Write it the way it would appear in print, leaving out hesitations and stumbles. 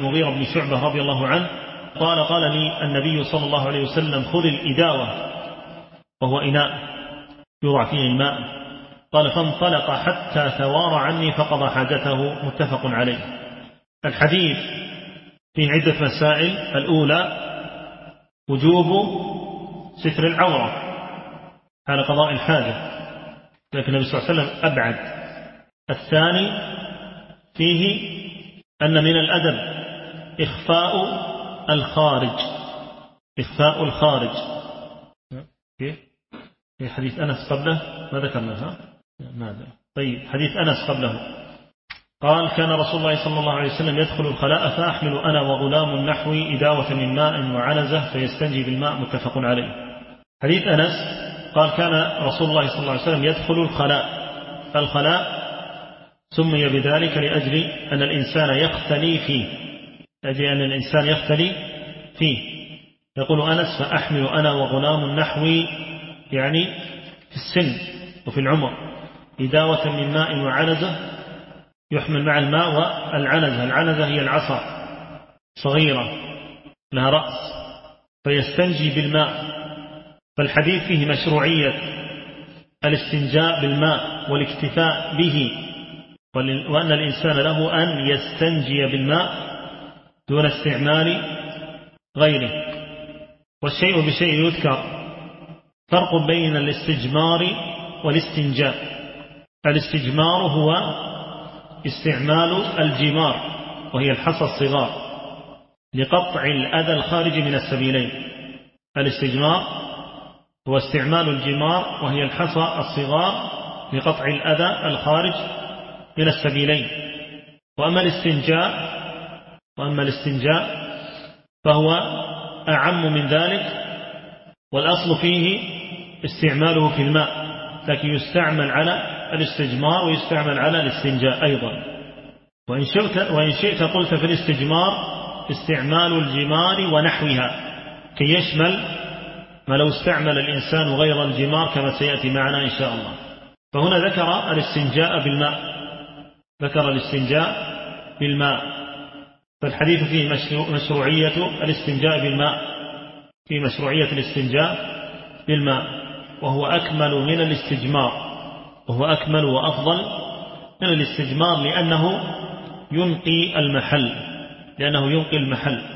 المغيرة بن شعبة رضي الله عنه قال لي النبي صلى الله عليه وسلم خذ الإداوة، وهو إناء يوضع فيه الماء، قال فانطلق حتى ثوار عني فقضى حاجته، متفق عليه. الحديث فيه عدة مسائل. الأولى وجوب ستر العورة على قضاء الحاجة، لكن النبي صلى الله عليه وسلم أبعد. الثاني فيه أن من الأدب إخفاء الخارج، إخفاء الخارج. في حديث أنس قبله ما ذكرناها ماذا؟ طيب حديث أنس قبله قال كان رسول الله صلى الله عليه وسلم يدخل الخلاء فأحمل أنا وغلام نحوي إداوة من ماء وعنزة فيستنجي بالماء، متفق عليه. حديث أنس قال كان رسول الله صلى الله عليه وسلم يدخل الخلاء، الخلاء سمي بذلك لأجل أن الإنسان يختلي فيه، لأجل أن الإنسان يختلي فيه. يقول أنس فأحمل أنا وغلام نحوي، يعني في السن وفي العمر، إداوة من ماء وعنزة، يحمل مع الماء والعنزة. العنزة هي العصا صغيرة لها رأس، فيستنجي بالماء. فالحديث فيه مشروعية الاستنجاء بالماء والاكتفاء به، وأن الإنسان له أن يستنجي بالماء دون استعمال غيره. والشيء بشيء يذكر، فرق بين الاستجمار والاستنجاء. الاستجمار هو استعمال الجمار، وهي الحصى الصغار، لقطع الأذى الخارج من السبيلين. الاستجمار هو استعمال الجمار وهي الحصى الصغار لقطع الأذى الخارج من السبيلين. وأما الاستنجاء فهو أعم من ذلك، والأصل فيه استعماله في الماء، لكن يستعمل على الاستجمار ويستعمل على الاستنجاء أيضا. وإن شئت قلت في الاستجمار استعمال الجمار ونحوها، كي يشمل ما لو استعمل الإنسان غير الجمار كما سيأتي معنا إن شاء الله. فهنا ذكر الاستنجاء بالماء، فالحديث فيه مشروعية الاستنجاء بالماء، في مشروعية الاستنجاء بالماء، وهو أكمل من الاستجمار، وهو أكمل وأفضل من الاستجمار، لأنه ينقي المحل،